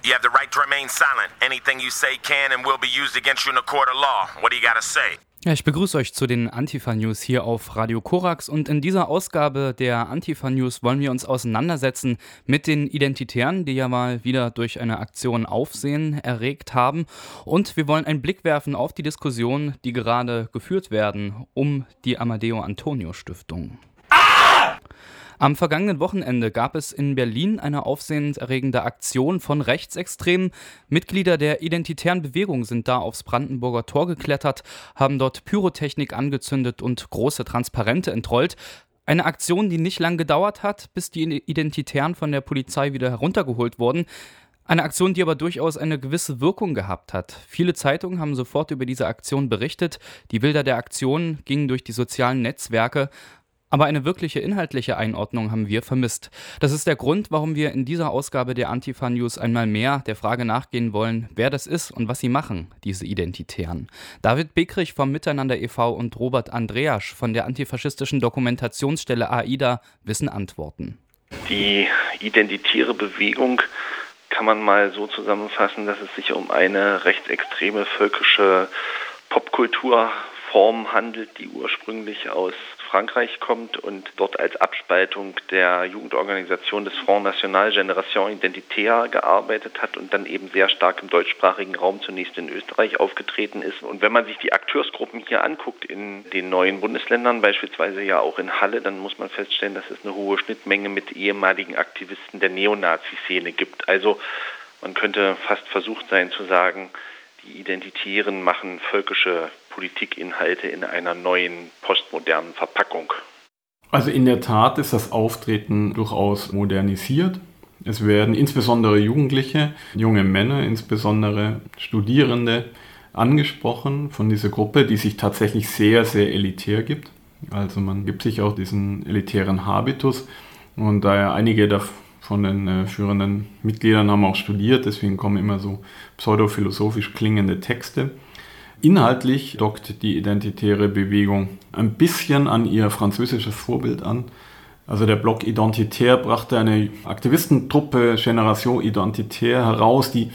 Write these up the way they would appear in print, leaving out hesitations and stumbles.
You have the right to remain silent. Anything you say can and will be used against you in a court of law. What do you gotta say? Ja, ich begrüße euch zu den Antifa-News hier auf Radio Korax und in dieser Ausgabe der Antifa-News wollen wir uns auseinandersetzen mit den Identitären, die ja mal wieder durch eine Aktion Aufsehen erregt haben, und wir wollen einen Blick werfen auf die Diskussionen, die gerade geführt werden um die Amadeo-Antonio-Stiftung. Am vergangenen Wochenende gab es in Berlin eine aufsehenerregende Aktion von Rechtsextremen. Mitglieder der identitären Bewegung sind da aufs Brandenburger Tor geklettert, haben dort Pyrotechnik angezündet und große Transparente entrollt. Eine Aktion, die nicht lang gedauert hat, bis die Identitären von der Polizei wieder heruntergeholt wurden. Eine Aktion, die aber durchaus eine gewisse Wirkung gehabt hat. Viele Zeitungen haben sofort über diese Aktion berichtet. Die Bilder der Aktion gingen durch die sozialen Netzwerke. Aber eine wirkliche inhaltliche Einordnung haben wir vermisst. Das ist der Grund, warum wir in dieser Ausgabe der Antifa-News einmal mehr der Frage nachgehen wollen, wer das ist und was sie machen, diese Identitären. David Beckrich vom Miteinander e.V. und Robert Andreasch von der antifaschistischen Dokumentationsstelle AIDA wissen Antworten. Die identitäre Bewegung kann man mal so zusammenfassen, dass es sich um eine rechtsextreme völkische Popkulturform handelt, die ursprünglich aus Frankreich kommt und dort als Abspaltung der Jugendorganisation des Front National Génération Identitaire gearbeitet hat und dann eben sehr stark im deutschsprachigen Raum zunächst in Österreich aufgetreten ist. Und wenn man sich die Akteursgruppen hier anguckt in den neuen Bundesländern, beispielsweise ja auch in Halle, dann muss man feststellen, dass es eine hohe Schnittmenge mit ehemaligen Aktivisten der Neonazi-Szene gibt. Also man könnte fast versucht sein zu sagen, die Identitären machen völkische Politikinhalte in einer neuen, postmodernen Verpackung. Also in der Tat ist das Auftreten durchaus modernisiert. Es werden insbesondere Jugendliche, junge Männer, insbesondere Studierende angesprochen von dieser Gruppe, die sich tatsächlich sehr, sehr elitär gibt. Also man gibt sich auch diesen elitären Habitus und daher einige von den führenden Mitgliedern haben auch studiert, deswegen kommen immer so pseudophilosophisch klingende Texte. Inhaltlich dockt die identitäre Bewegung ein bisschen an ihr französisches Vorbild an. Also der Bloc Identitaire brachte eine Aktivistentruppe Génération Identitaire heraus, die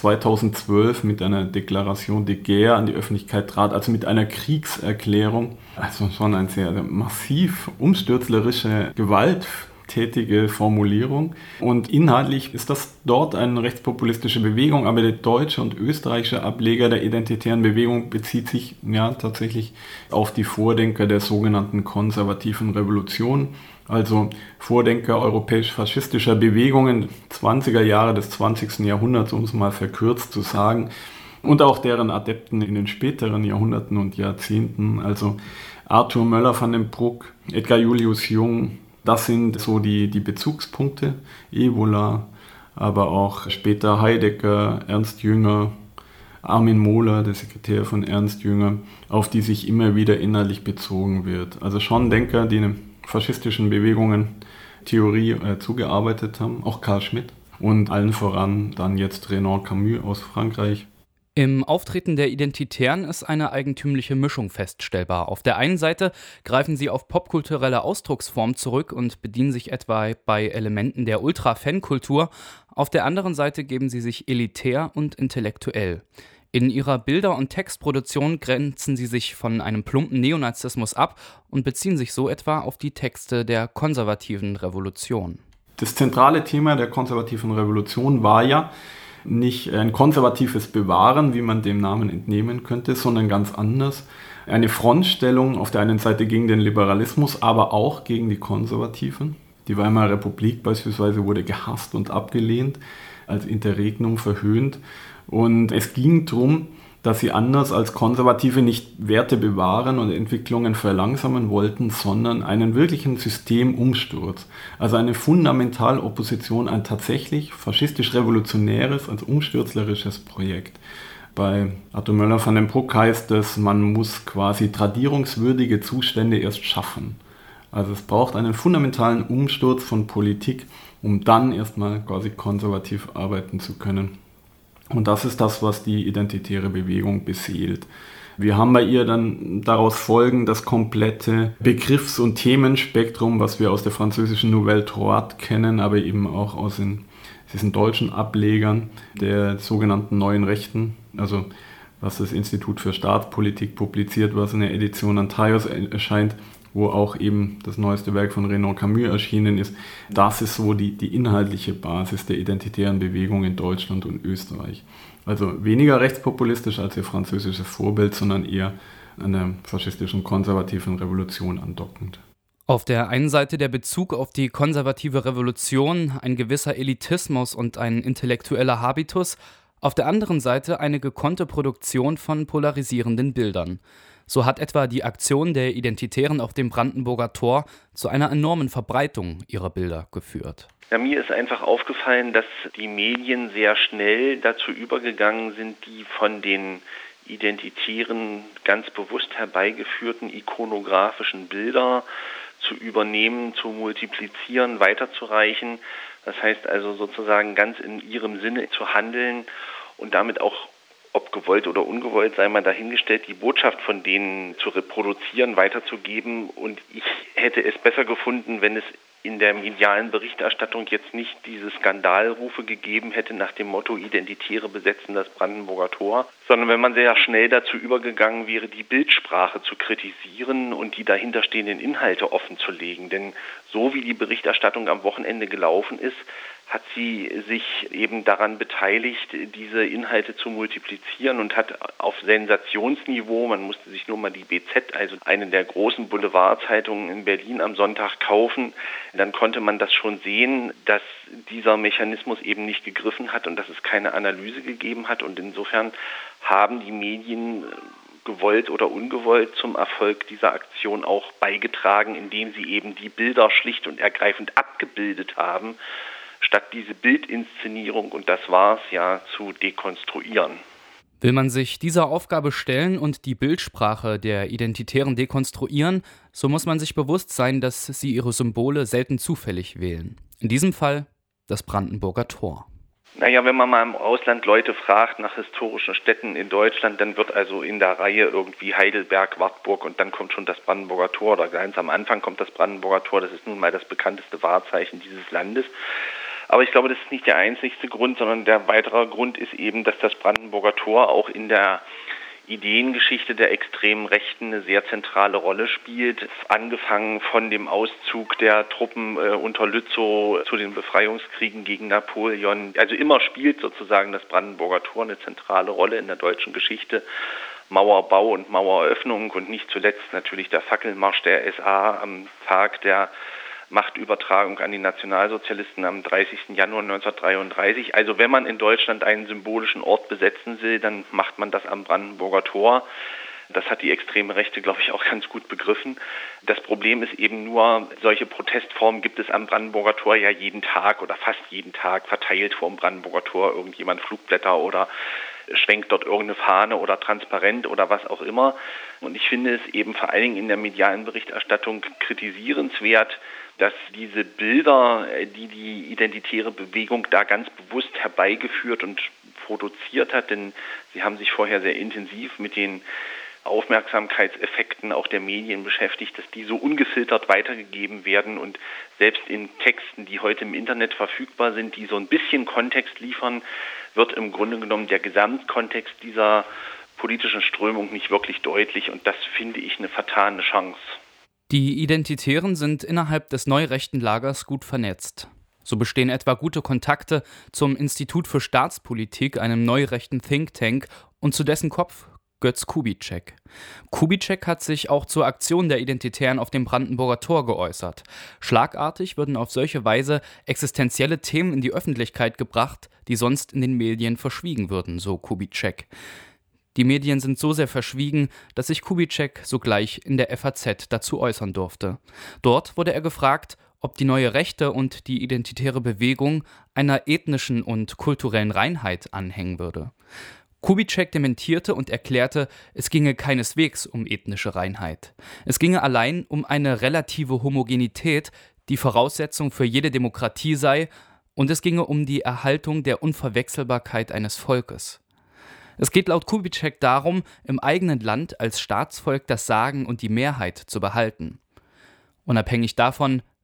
2012 mit einer Déclaration de Guerre an die Öffentlichkeit trat, also mit einer Kriegserklärung. Also schon eine sehr massiv umstürzlerische gewalttätige Formulierung. Und inhaltlich ist das dort eine rechtspopulistische Bewegung, aber der deutsche und österreichische Ableger der identitären Bewegung bezieht sich ja tatsächlich auf die Vordenker der sogenannten konservativen Revolution, also Vordenker europäisch-faschistischer Bewegungen 20er Jahre des 20. Jahrhunderts, um es mal verkürzt zu sagen, und auch deren Adepten in den späteren Jahrhunderten und Jahrzehnten, also Arthur Möller van den Bruck, Edgar Julius Jung. Das sind so die Bezugspunkte, Evola, aber auch später Heidegger, Ernst Jünger, Armin Mohler, der Sekretär von Ernst Jünger, auf die sich immer wieder inhaltlich bezogen wird. Also schon Denker, die in faschistischen Bewegungen Theorie zugearbeitet haben, auch Carl Schmitt und allen voran dann jetzt Renan Camus aus Frankreich. Im Auftreten der Identitären ist eine eigentümliche Mischung feststellbar. Auf der einen Seite greifen sie auf popkulturelle Ausdrucksformen zurück und bedienen sich etwa bei Elementen der Ultra-Fan-Kultur. Auf der anderen Seite geben sie sich elitär und intellektuell. In ihrer Bilder- und Textproduktion grenzen sie sich von einem plumpen Neonazismus ab und beziehen sich so etwa auf die Texte der konservativen Revolution. Das zentrale Thema der konservativen Revolution war ja nicht ein konservatives Bewahren, wie man dem Namen entnehmen könnte, sondern ganz anders. Eine Frontstellung auf der einen Seite gegen den Liberalismus, aber auch gegen die Konservativen. Die Weimarer Republik beispielsweise wurde gehasst und abgelehnt, als Interregnum verhöhnt. Und es ging darum, dass sie anders als Konservative nicht Werte bewahren und Entwicklungen verlangsamen wollten, sondern einen wirklichen Systemumsturz. Also eine Fundamentalopposition, ein tatsächlich faschistisch-revolutionäres, also umstürzlerisches Projekt. Bei Arthur Möller van den Bruck heißt es, man muss quasi tradierungswürdige Zustände erst schaffen. Also es braucht einen fundamentalen Umsturz von Politik, um dann erstmal quasi konservativ arbeiten zu können. Und das ist das, was die identitäre Bewegung beseelt. Wir haben bei ihr dann daraus folgend das komplette Begriffs- und Themenspektrum, was wir aus der französischen Nouvelle Droite kennen, aber eben auch aus den diesen deutschen Ablegern der sogenannten Neuen Rechten, also was das Institut für Staatspolitik publiziert, was in der Edition Antaios erscheint, wo auch eben das neueste Werk von Renan Camus erschienen ist. Das ist so die inhaltliche Basis der identitären Bewegung in Deutschland und Österreich. Also weniger rechtspopulistisch als ihr französisches Vorbild, sondern eher einer faschistischen konservativen Revolution andockend. Auf der einen Seite der Bezug auf die konservative Revolution, ein gewisser Elitismus und ein intellektueller Habitus, auf der anderen Seite eine gekonnte Produktion von polarisierenden Bildern. So hat etwa die Aktion der Identitären auf dem Brandenburger Tor zu einer enormen Verbreitung ihrer Bilder geführt. Ja, mir ist einfach aufgefallen, dass die Medien sehr schnell dazu übergegangen sind, die von den Identitären ganz bewusst herbeigeführten ikonografischen Bilder zu übernehmen, zu multiplizieren, weiterzureichen. Das heißt also sozusagen ganz in ihrem Sinne zu handeln und damit auch, ob gewollt oder ungewollt, sei mal dahingestellt, die Botschaft von denen zu reproduzieren, weiterzugeben. Und ich hätte es besser gefunden, wenn es in der medialen Berichterstattung jetzt nicht diese Skandalrufe gegeben hätte nach dem Motto Identitäre besetzen das Brandenburger Tor, sondern wenn man sehr schnell dazu übergegangen wäre, die Bildsprache zu kritisieren und die dahinterstehenden Inhalte offenzulegen. Denn so wie die Berichterstattung am Wochenende gelaufen ist, hat sie sich eben daran beteiligt, diese Inhalte zu multiplizieren und hat auf Sensationsniveau, man musste sich nur mal die BZ, also eine der großen Boulevardzeitungen in Berlin am Sonntag kaufen, dann konnte man das schon sehen, dass dieser Mechanismus eben nicht gegriffen hat und dass es keine Analyse gegeben hat. Und insofern haben die Medien gewollt oder ungewollt zum Erfolg dieser Aktion auch beigetragen, indem sie eben die Bilder schlicht und ergreifend abgebildet haben, statt diese Bildinszenierung, und das war es ja, zu dekonstruieren. Will man sich dieser Aufgabe stellen und die Bildsprache der Identitären dekonstruieren, so muss man sich bewusst sein, dass sie ihre Symbole selten zufällig wählen. In diesem Fall das Brandenburger Tor. Naja, wenn man mal im Ausland Leute fragt nach historischen Städten in Deutschland, dann wird also in der Reihe irgendwie Heidelberg, Wartburg und dann kommt schon das Brandenburger Tor oder ganz am Anfang kommt das Brandenburger Tor. Das ist nun mal das bekannteste Wahrzeichen dieses Landes. Aber ich glaube, das ist nicht der einzigste Grund, sondern der weitere Grund ist eben, dass das Brandenburger Tor auch in der Ideengeschichte der extremen Rechten eine sehr zentrale Rolle spielt. Angefangen von dem Auszug der Truppen unter Lützow zu den Befreiungskriegen gegen Napoleon. Also immer spielt sozusagen das Brandenburger Tor eine zentrale Rolle in der deutschen Geschichte. Mauerbau und Maueröffnung und nicht zuletzt natürlich der Fackelmarsch der SA am Tag der Machtübertragung an die Nationalsozialisten am 30. Januar 1933. Also wenn man in Deutschland einen symbolischen Ort besetzen will, dann macht man das am Brandenburger Tor. Das hat die extreme Rechte, glaube ich, auch ganz gut begriffen. Das Problem ist eben nur, solche Protestformen gibt es am Brandenburger Tor ja jeden Tag oder fast jeden Tag verteilt vor dem Brandenburger Tor. Irgendjemand Flugblätter oder schwenkt dort irgendeine Fahne oder Transparent oder was auch immer. Und ich finde es eben vor allen Dingen in der medialen Berichterstattung kritisierenswert, dass diese Bilder, die die identitäre Bewegung da ganz bewusst herbeigeführt und produziert hat, denn sie haben sich vorher sehr intensiv mit den Aufmerksamkeitseffekten auch der Medien beschäftigt, dass die so ungefiltert weitergegeben werden und selbst in Texten, die heute im Internet verfügbar sind, die so ein bisschen Kontext liefern, wird im Grunde genommen der Gesamtkontext dieser politischen Strömung nicht wirklich deutlich und das finde ich eine vertane Chance. Die Identitären sind innerhalb des neurechten Lagers gut vernetzt. So bestehen etwa gute Kontakte zum Institut für Staatspolitik, einem neurechten Think Tank, und zu dessen Kopf Götz Kubitschek. Kubitschek hat sich auch zur Aktion der Identitären auf dem Brandenburger Tor geäußert. Schlagartig würden auf solche Weise existenzielle Themen in die Öffentlichkeit gebracht, die sonst in den Medien verschwiegen würden, so Kubitschek. Die Medien sind so sehr verschwiegen, dass sich Kubitschek sogleich in der FAZ dazu äußern durfte. Dort wurde er gefragt, ob die neue Rechte und die identitäre Bewegung einer ethnischen und kulturellen Reinheit anhängen würde. Kubitschek dementierte und erklärte, es ginge keineswegs um ethnische Reinheit. Es ginge allein um eine relative Homogenität, die Voraussetzung für jede Demokratie sei, und es ginge um die Erhaltung der Unverwechselbarkeit eines Volkes. Es geht laut Kubitschek darum, im eigenen Land als Staatsvolk das Sagen und die Mehrheit zu behalten. Unabhängig davon,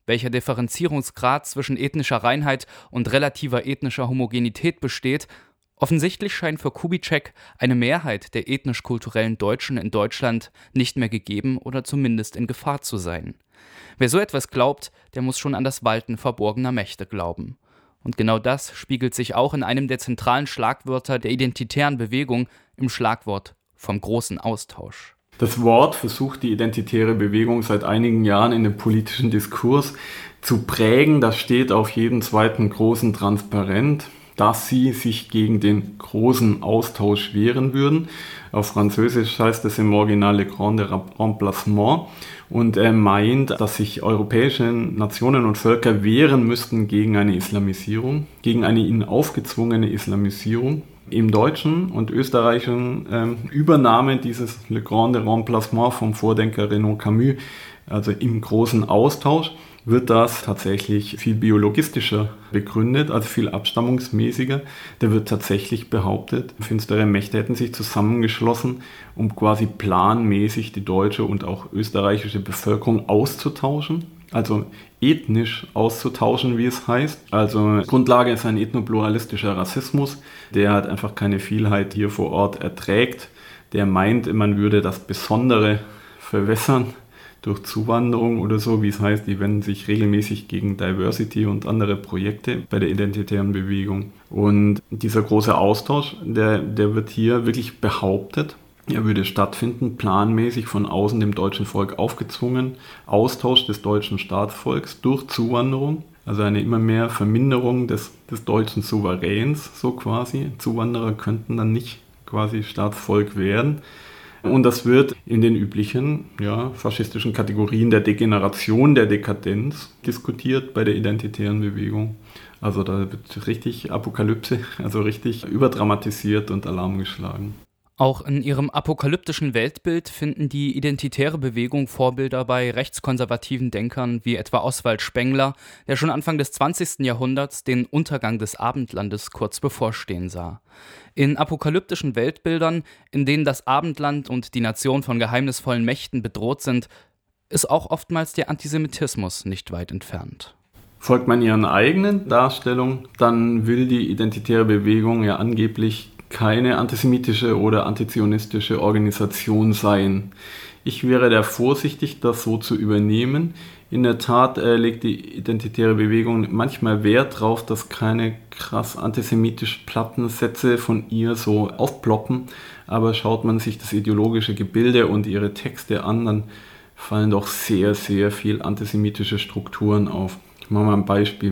welcher Differenzierungsgrad zwischen ethnischer Reinheit und relativer ethnischer Homogenität besteht, offensichtlich scheint für Kubitschek eine Mehrheit der ethnisch-kulturellen Deutschen in Deutschland nicht mehr gegeben oder zumindest in Gefahr zu sein. Wer so etwas glaubt, der muss schon an das Walten verborgener Mächte glauben. Und genau das spiegelt sich auch in einem der zentralen Schlagwörter der identitären Bewegung, im Schlagwort vom großen Austausch. Das Wort versucht die identitäre Bewegung seit einigen Jahren in den politischen Diskurs zu prägen. Das steht auf jedem zweiten großen Transparent, dass sie sich gegen den großen Austausch wehren würden. Auf Französisch heißt es im Original Le Grand Remplacement. Und er meint, dass sich europäische Nationen und Völker wehren müssten gegen eine Islamisierung, gegen eine ihnen aufgezwungene Islamisierung. Im deutschen und österreichischen Übernahme dieses Le Grand Remplacement vom Vordenker Renaud Camus, also im großen Austausch, wird das tatsächlich viel biologistischer begründet, also viel abstammungsmäßiger. Da wird tatsächlich behauptet, finstere Mächte hätten sich zusammengeschlossen, um quasi planmäßig die deutsche und auch österreichische Bevölkerung auszutauschen, also ethnisch auszutauschen, wie es heißt. Also Grundlage ist ein ethnopluralistischer Rassismus, der halt einfach keine Vielheit hier vor Ort erträgt. Der meint, man würde das Besondere verwässern durch Zuwanderung oder so, wie es heißt, die wenden sich regelmäßig gegen Diversity und andere Projekte bei der identitären Bewegung. Und dieser große Austausch, der wird hier wirklich behauptet, er würde stattfinden, planmäßig von außen dem deutschen Volk aufgezwungen, Austausch des deutschen Staatsvolks durch Zuwanderung, also eine immer mehr Verminderung des deutschen Souveräns, so quasi. Zuwanderer könnten dann nicht quasi Staatsvolk werden. Und das wird in den üblichen faschistischen Kategorien der Degeneration, der Dekadenz diskutiert bei der identitären Bewegung. Also da wird richtig Apokalypse, also richtig überdramatisiert und Alarm geschlagen. Auch in ihrem apokalyptischen Weltbild finden die identitäre Bewegung Vorbilder bei rechtskonservativen Denkern wie etwa Oswald Spengler, der schon Anfang des 20. Jahrhunderts den Untergang des Abendlandes kurz bevorstehen sah. In apokalyptischen Weltbildern, in denen das Abendland und die Nation von geheimnisvollen Mächten bedroht sind, ist auch oftmals der Antisemitismus nicht weit entfernt. Folgt man ihren eigenen Darstellungen, dann will die identitäre Bewegung ja angeblich keine antisemitische oder antizionistische Organisation sein. Ich wäre da vorsichtig, das so zu übernehmen. In der Tat legt die identitäre Bewegung manchmal Wert darauf, dass keine krass antisemitisch platten Sätze von ihr so aufploppen. Aber schaut man sich das ideologische Gebilde und ihre Texte an, dann fallen doch sehr, sehr viel antisemitische Strukturen auf. Ich mache mal ein Beispiel.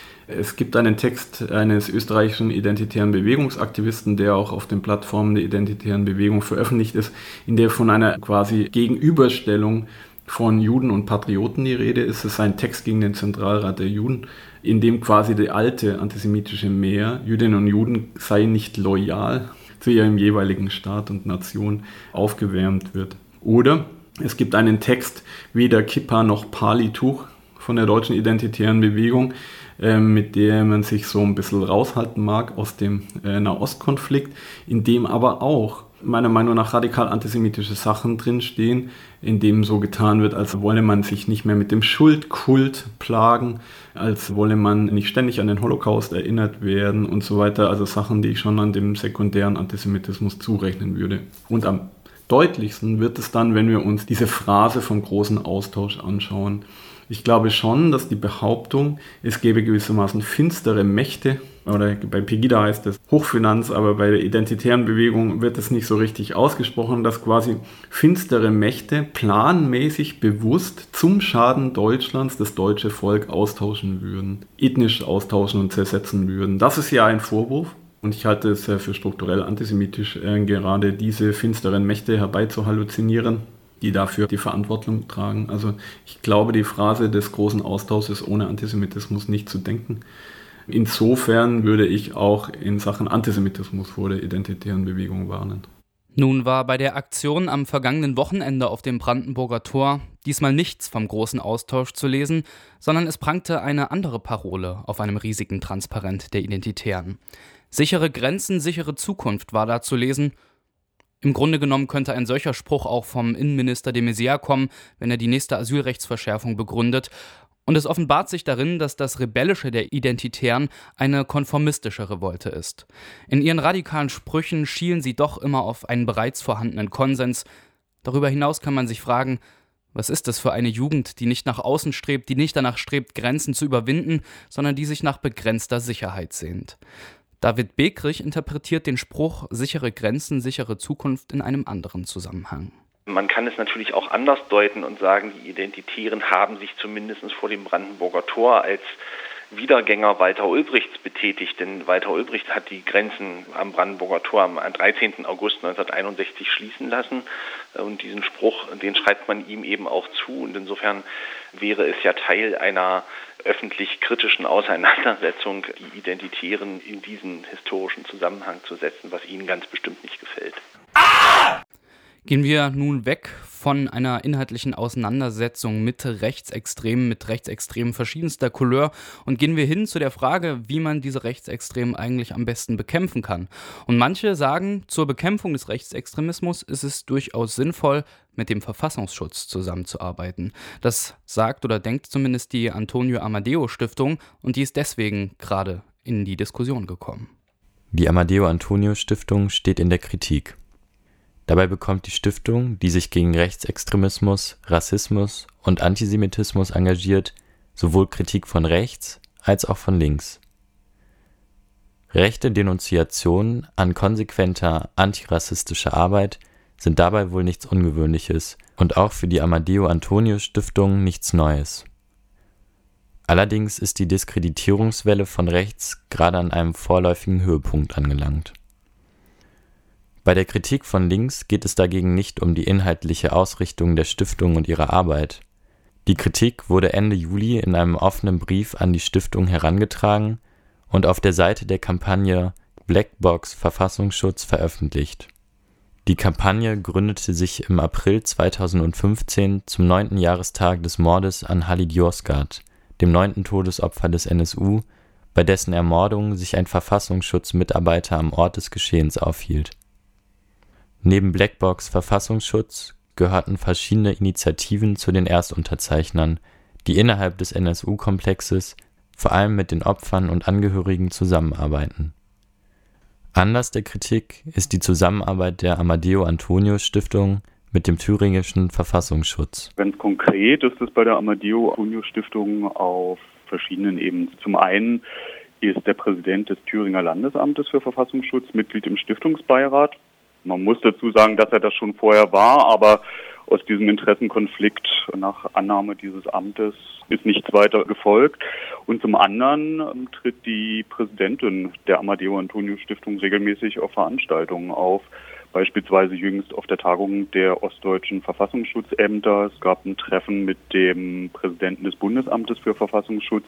Es gibt einen Text eines österreichischen identitären Bewegungsaktivisten, der auch auf den Plattformen der identitären Bewegung veröffentlicht ist, in der von einer quasi Gegenüberstellung von Juden und Patrioten die Rede ist. Es ist ein Text gegen den Zentralrat der Juden, in dem quasi die alte antisemitische Mehr, Jüdinnen und Juden seien nicht loyal zu ihrem jeweiligen Staat und Nation, aufgewärmt wird. Oder es gibt einen Text, weder Kippa noch Palituch von der deutschen identitären Bewegung, mit der man sich so ein bisschen raushalten mag aus dem Nahostkonflikt, in dem aber auch meiner Meinung nach radikal antisemitische Sachen drinstehen, in dem so getan wird, als wolle man sich nicht mehr mit dem Schuldkult plagen, als wolle man nicht ständig an den Holocaust erinnert werden und so weiter. Also Sachen, die ich schon an dem sekundären Antisemitismus zurechnen würde. Und am deutlichsten wird es dann, wenn wir uns diese Phrase vom großen Austausch anschauen. Ich glaube schon, dass die Behauptung, es gäbe gewissermaßen finstere Mächte, oder bei Pegida heißt es Hochfinanz, aber bei der identitären Bewegung wird es nicht so richtig ausgesprochen, dass quasi finstere Mächte planmäßig bewusst zum Schaden Deutschlands das deutsche Volk austauschen würden, ethnisch austauschen und zersetzen würden. Das ist ja ein Vorwurf. Und ich halte es für strukturell antisemitisch, gerade diese finsteren Mächte herbeizuhalluzinieren, die dafür die Verantwortung tragen. Also ich glaube, die Phrase des großen Austausches ohne Antisemitismus nicht zu denken. Insofern würde ich auch in Sachen Antisemitismus vor der identitären Bewegung warnen. Nun war bei der Aktion am vergangenen Wochenende auf dem Brandenburger Tor diesmal nichts vom großen Austausch zu lesen, sondern es prangte eine andere Parole auf einem riesigen Transparent der Identitären. Sichere Grenzen, sichere Zukunft war da zu lesen. Im Grunde genommen könnte ein solcher Spruch auch vom Innenminister de Maizière kommen, wenn er die nächste Asylrechtsverschärfung begründet. Und es offenbart sich darin, dass das Rebellische der Identitären eine konformistische Revolte ist. In ihren radikalen Sprüchen schielen sie doch immer auf einen bereits vorhandenen Konsens. Darüber hinaus kann man sich fragen, was ist das für eine Jugend, die nicht nach außen strebt, die nicht danach strebt, Grenzen zu überwinden, sondern die sich nach begrenzter Sicherheit sehnt? David Bekrich interpretiert den Spruch sichere Grenzen, sichere Zukunft in einem anderen Zusammenhang. Man kann es natürlich auch anders deuten und sagen, die Identitären haben sich zumindest vor dem Brandenburger Tor als Wiedergänger Walter Ulbrichts betätigt, denn Walter Ulbricht hat die Grenzen am Brandenburger Tor am 13. August 1961 schließen lassen und diesen Spruch, den schreibt man ihm eben auch zu und insofern wäre es ja Teil einer öffentlich kritischen Auseinandersetzung, die Identitären in diesen historischen Zusammenhang zu setzen, was ihnen ganz bestimmt nicht gefällt. Gehen wir nun weg von einer inhaltlichen Auseinandersetzung mit Rechtsextremen verschiedenster Couleur und gehen wir hin zu der Frage, wie man diese Rechtsextremen eigentlich am besten bekämpfen kann. Und manche sagen, zur Bekämpfung des Rechtsextremismus ist es durchaus sinnvoll, mit dem Verfassungsschutz zusammenzuarbeiten. Das sagt oder denkt zumindest die Antonio Amadeo Stiftung und die ist deswegen gerade in die Diskussion gekommen. Die Amadeo Antonio Stiftung steht in der Kritik. Dabei bekommt die Stiftung, die sich gegen Rechtsextremismus, Rassismus und Antisemitismus engagiert, sowohl Kritik von rechts als auch von links. Rechte Denunziationen an konsequenter antirassistischer Arbeit sind dabei wohl nichts Ungewöhnliches und auch für die Amadeo Antonio Stiftung nichts Neues. Allerdings ist die Diskreditierungswelle von rechts gerade an einem vorläufigen Höhepunkt angelangt. Bei der Kritik von links geht es dagegen nicht um die inhaltliche Ausrichtung der Stiftung und ihrer Arbeit. Die Kritik wurde Ende Juli in einem offenen Brief an die Stiftung herangetragen und auf der Seite der Kampagne Blackbox Verfassungsschutz veröffentlicht. Die Kampagne gründete sich im April 2015 zum 9. Jahrestag des Mordes an Halid Yozgat, dem 9. Todesopfer des NSU, bei dessen Ermordung sich ein Verfassungsschutzmitarbeiter am Ort des Geschehens aufhielt. Neben Blackbox Verfassungsschutz gehörten verschiedene Initiativen zu den Erstunterzeichnern, die innerhalb des NSU-Komplexes vor allem mit den Opfern und Angehörigen zusammenarbeiten. Anlass der Kritik ist die Zusammenarbeit der Amadeo Antonio Stiftung mit dem thüringischen Verfassungsschutz. Ganz konkret ist es bei der Amadeo Antonio Stiftung auf verschiedenen Ebenen. Zum einen ist der Präsident des Thüringer Landesamtes für Verfassungsschutz Mitglied im Stiftungsbeirat. Man muss dazu sagen, dass er das schon vorher war, aber aus diesem Interessenkonflikt nach Annahme dieses Amtes ist nichts weiter gefolgt. Und zum anderen tritt die Präsidentin der Amadeo Antonio Stiftung regelmäßig auf Veranstaltungen auf, beispielsweise jüngst auf der Tagung der ostdeutschen Verfassungsschutzämter. Es gab ein Treffen mit dem Präsidenten des Bundesamtes für Verfassungsschutz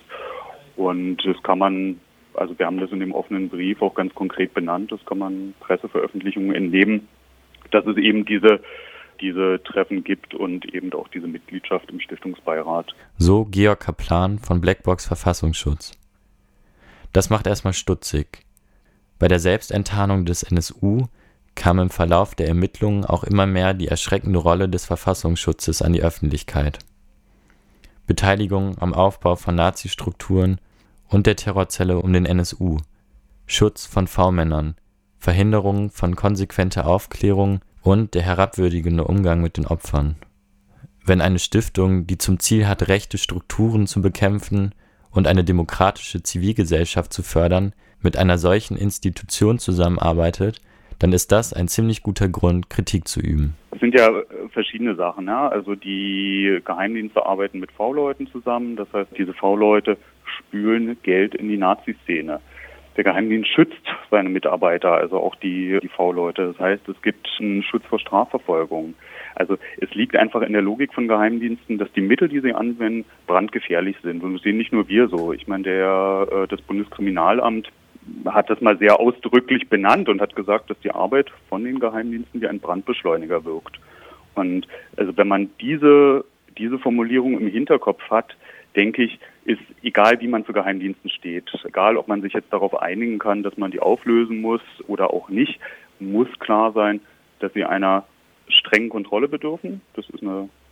und das kann man, also wir haben das in dem offenen Brief auch ganz konkret benannt, das kann man Presseveröffentlichungen entnehmen, dass es eben diese Treffen gibt und eben auch diese Mitgliedschaft im Stiftungsbeirat. So Georg Kaplan von Blackbox Verfassungsschutz. Das macht erstmal stutzig. Bei der Selbstenttarnung des NSU kam im Verlauf der Ermittlungen auch immer mehr die erschreckende Rolle des Verfassungsschutzes an die Öffentlichkeit. Beteiligung am Aufbau von Nazi-Strukturen und der Terrorzelle um den NSU, Schutz von V-Männern, Verhinderung von konsequenter Aufklärung und der herabwürdigende Umgang mit den Opfern. Wenn eine Stiftung, die zum Ziel hat, rechte Strukturen zu bekämpfen und eine demokratische Zivilgesellschaft zu fördern, mit einer solchen Institution zusammenarbeitet, dann ist das ein ziemlich guter Grund, Kritik zu üben. Es sind ja verschiedene Sachen, ja? Also die Geheimdienste arbeiten mit V-Leuten zusammen, das heißt, diese V-Leute spülen Geld in die Nazi-Szene. Der Geheimdienst schützt seine Mitarbeiter, also auch die V-Leute. Das heißt, es gibt einen Schutz vor Strafverfolgung. Also es liegt einfach in der Logik von Geheimdiensten, dass die Mittel, die sie anwenden, brandgefährlich sind. Und das sehen nicht nur wir so. Ich meine, das Bundeskriminalamt hat das mal sehr ausdrücklich benannt und hat gesagt, dass die Arbeit von den Geheimdiensten wie ein Brandbeschleuniger wirkt. Und also wenn man diese Formulierung im Hinterkopf hat, denke ich, ist egal, wie man zu Geheimdiensten steht, egal, ob man sich jetzt darauf einigen kann, dass man die auflösen muss oder auch nicht, muss klar sein, dass sie einer strengen Kontrolle bedürfen. Das ist eine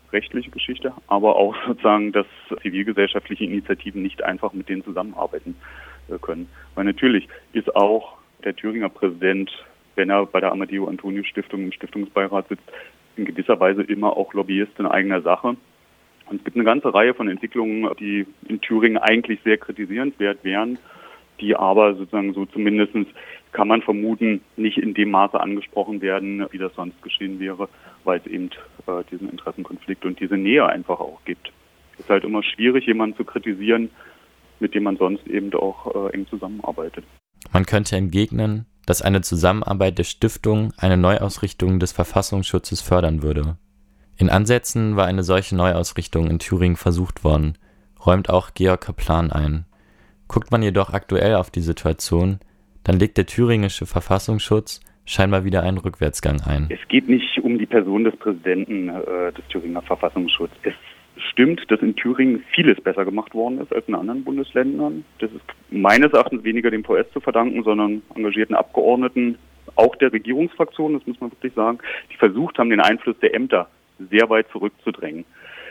rechtliche Geschichte, aber auch sozusagen, dass zivilgesellschaftliche Initiativen nicht einfach mit denen zusammenarbeiten können. Weil natürlich ist auch der Thüringer Präsident, wenn er bei der Amadeo Antonio Stiftung im Stiftungsbeirat sitzt, in gewisser Weise immer auch Lobbyist in eigener Sache. Und es gibt eine ganze Reihe von Entwicklungen, die in Thüringen eigentlich sehr kritisierenswert wären, die aber sozusagen so zumindest, kann man vermuten, nicht in dem Maße angesprochen werden, wie das sonst geschehen wäre, weil es eben diesen Interessenkonflikt und diese Nähe einfach auch gibt. Es ist halt immer schwierig, jemanden zu kritisieren, mit dem man sonst eben auch eng zusammenarbeitet. Man könnte entgegnen, dass eine Zusammenarbeit der Stiftung eine Neuausrichtung des Verfassungsschutzes fördern würde. In Ansätzen war eine solche Neuausrichtung in Thüringen versucht worden, räumt auch Georg Kaplan ein. Guckt man jedoch aktuell auf die Situation, dann legt der thüringische Verfassungsschutz scheinbar wieder einen Rückwärtsgang ein. Es geht nicht um die Person des Präsidenten des Thüringer Verfassungsschutzes. Es stimmt, dass in Thüringen vieles besser gemacht worden ist als in anderen Bundesländern. Das ist meines Erachtens weniger dem VS zu verdanken, sondern engagierten Abgeordneten, auch der Regierungsfraktion, das muss man wirklich sagen, die versucht haben, den Einfluss der Ämter sehr weit zurückzudrängen.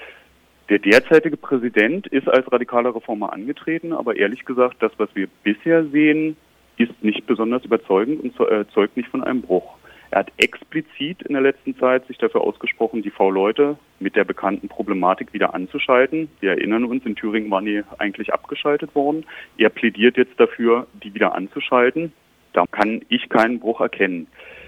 Der derzeitige Präsident ist als radikaler Reformer angetreten, aber ehrlich gesagt, das, was wir bisher sehen, ist nicht besonders überzeugend und zeugt nicht von einem Bruch. Er hat explizit in der letzten Zeit sich dafür ausgesprochen, die V-Leute mit der bekannten Problematik wieder anzuschalten. Wir erinnern uns, in Thüringen waren die eigentlich abgeschaltet worden. Er plädiert jetzt dafür, die wieder anzuschalten. Da kann ich keinen Bruch erkennen.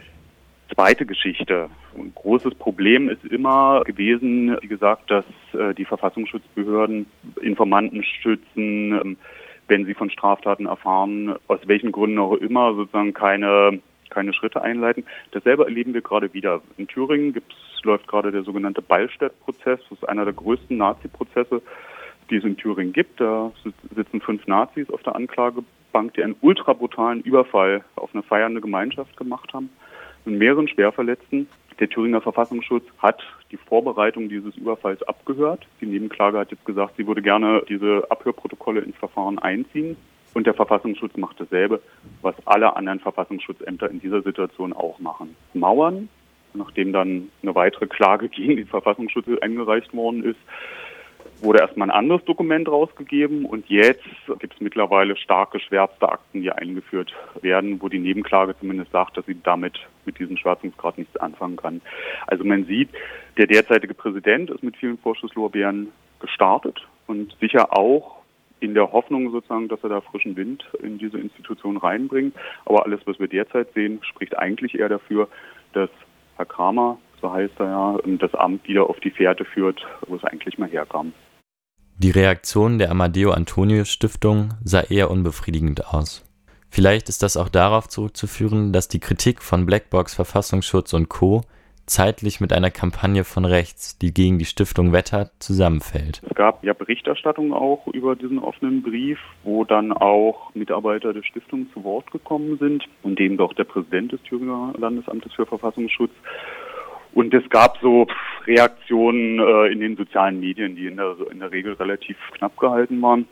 Zweite Geschichte. Ein großes Problem ist immer gewesen, wie gesagt, dass die Verfassungsschutzbehörden Informanten schützen, wenn sie von Straftaten erfahren, aus welchen Gründen auch immer, sozusagen keine Schritte einleiten. Dasselbe erleben wir gerade wieder. In Thüringen läuft gerade der sogenannte Ballstedt-Prozess. Das ist einer der größten Nazi-Prozesse, die es in Thüringen gibt. Da sitzen 5 Nazis auf der Anklagebank, die einen ultra brutalen Überfall auf eine feiernde Gemeinschaft gemacht haben. Mit mehreren Schwerverletzten. Der Thüringer Verfassungsschutz hat die Vorbereitung dieses Überfalls abgehört. Die Nebenklage hat jetzt gesagt, sie würde gerne diese Abhörprotokolle ins Verfahren einziehen. Und der Verfassungsschutz macht dasselbe, was alle anderen Verfassungsschutzämter in dieser Situation auch machen. Mauern, nachdem dann eine weitere Klage gegen den Verfassungsschutz eingereicht worden ist, wurde erstmal ein anderes Dokument rausgegeben und jetzt gibt es mittlerweile stark geschwärzte Akten, die eingeführt werden, wo die Nebenklage zumindest sagt, dass sie mit diesem Schwärzungsgrad nichts anfangen kann. Also man sieht, der derzeitige Präsident ist mit vielen Vorschusslorbeeren gestartet und sicher auch in der Hoffnung sozusagen, dass er da frischen Wind in diese Institution reinbringt. Aber alles, was wir derzeit sehen, spricht eigentlich eher dafür, dass Herr Kramer, so heißt er ja, das Amt wieder auf die Fährte führt, wo es eigentlich mal herkam. Die Reaktion der Amadeo Antonio Stiftung sah eher unbefriedigend aus. Vielleicht ist das auch darauf zurückzuführen, dass die Kritik von Blackbox, Verfassungsschutz und Co. zeitlich mit einer Kampagne von rechts, die gegen die Stiftung wettert, zusammenfällt. Es gab ja Berichterstattung auch über diesen offenen Brief, wo dann auch Mitarbeiter der Stiftung zu Wort gekommen sind und dem doch der Präsident des Thüringer Landesamtes für Verfassungsschutz. Und es gab so Reaktionen in den sozialen Medien, die in der Regel relativ knapp gehalten waren.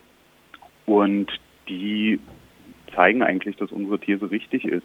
Und die zeigen eigentlich, dass unsere These richtig ist.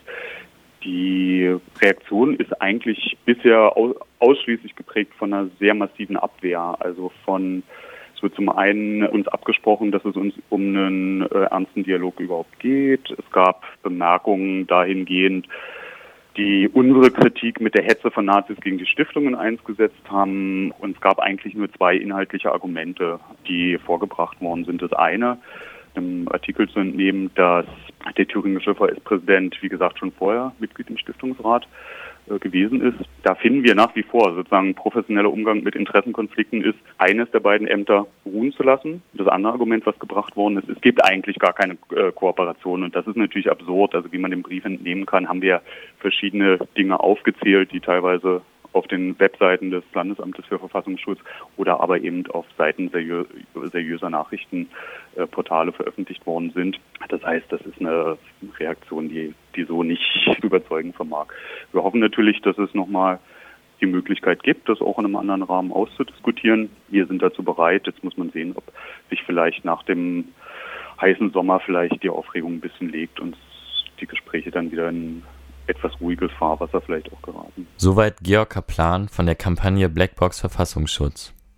Die Reaktion ist eigentlich bisher ausschließlich geprägt von einer sehr massiven Abwehr. Also es wird zum einen uns abgesprochen, dass es uns um einen ernsten Dialog überhaupt geht. Es gab Bemerkungen dahingehend, die unsere Kritik mit der Hetze von Nazis gegen die Stiftung in eins gesetzt haben. Und es gab eigentlich nur 2 inhaltliche Argumente, die vorgebracht worden sind. Das eine, im Artikel zu entnehmen, dass der thüringische VS-Präsident, wie gesagt, schon vorher Mitglied im Stiftungsrat gewesen ist. Da finden wir nach wie vor sozusagen professioneller Umgang mit Interessenkonflikten ist, eines der beiden Ämter ruhen zu lassen. Das andere Argument, was gebracht worden ist, es gibt eigentlich gar keine Kooperation und das ist natürlich absurd. Also wie man dem Brief entnehmen kann, haben wir verschiedene Dinge aufgezählt, die teilweise auf den Webseiten des Landesamtes für Verfassungsschutz oder aber eben auf Seiten seriöser Nachrichtenportale veröffentlicht worden sind. Das heißt, das ist eine Reaktion, die so nicht überzeugen vermag. Wir hoffen natürlich, dass es nochmal die Möglichkeit gibt, das auch in einem anderen Rahmen auszudiskutieren. Wir sind dazu bereit. Jetzt muss man sehen, ob sich vielleicht nach dem heißen Sommer vielleicht die Aufregung ein bisschen legt und die Gespräche dann wieder in etwas ruhiges Fahrwasser vielleicht auch geraten. Soweit Georg Kaplan von der Kampagne Blackbox Verfassungsschutz.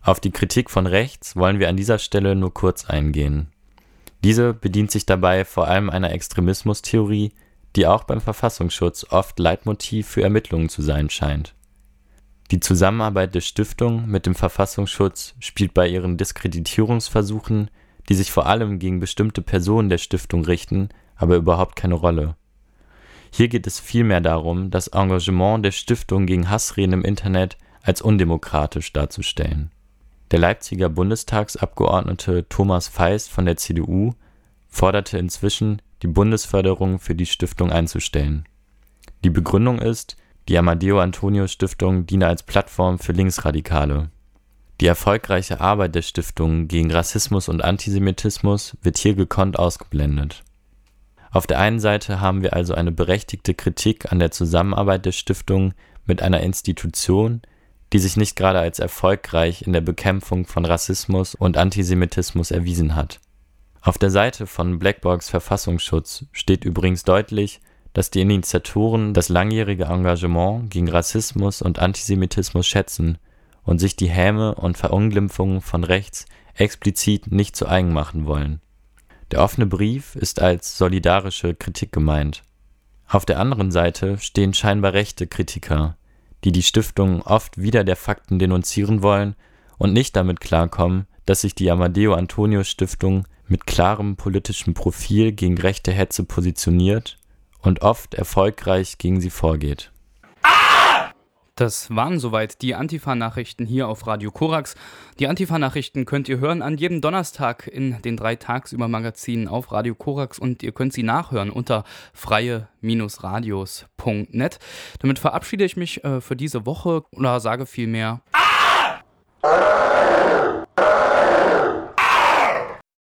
Auf die Kritik von rechts wollen wir an dieser Stelle nur kurz eingehen. Diese bedient sich dabei vor allem einer Extremismustheorie, die auch beim Verfassungsschutz oft Leitmotiv für Ermittlungen zu sein scheint. Die Zusammenarbeit der Stiftung mit dem Verfassungsschutz spielt bei ihren Diskreditierungsversuchen, die sich vor allem gegen bestimmte Personen der Stiftung richten, aber überhaupt keine Rolle. Hier geht es vielmehr darum, das Engagement der Stiftung gegen Hassreden im Internet als undemokratisch darzustellen. Der Leipziger Bundestagsabgeordnete Thomas Feist von der CDU forderte inzwischen, die Bundesförderung für die Stiftung einzustellen. Die Begründung ist, die Amadeo-Antonio-Stiftung diene als Plattform für Linksradikale. Die erfolgreiche Arbeit der Stiftung gegen Rassismus und Antisemitismus wird hier gekonnt ausgeblendet. Auf der einen Seite haben wir also eine berechtigte Kritik an der Zusammenarbeit der Stiftung mit einer Institution, die sich nicht gerade als erfolgreich in der Bekämpfung von Rassismus und Antisemitismus erwiesen hat. Auf der Seite von Blackbox Verfassungsschutz steht übrigens deutlich, dass die Initiatoren das langjährige Engagement gegen Rassismus und Antisemitismus schätzen und sich die Häme und Verunglimpfungen von rechts explizit nicht zu eigen machen wollen. Der offene Brief ist als solidarische Kritik gemeint. Auf der anderen Seite stehen scheinbar rechte Kritiker, die die Stiftung oft wider der Fakten denunzieren wollen und nicht damit klarkommen, dass sich die Amadeo-Antonio-Stiftung mit klarem politischem Profil gegen rechte Hetze positioniert und oft erfolgreich gegen sie vorgeht. Das waren soweit die Antifa-Nachrichten hier auf Radio Korax. Die Antifa-Nachrichten könnt ihr hören an jedem Donnerstag in den 3 Tagsüber-Magazinen auf Radio Korax und ihr könnt sie nachhören unter freie-radios.net. Damit verabschiede ich mich für diese Woche oder sage vielmehr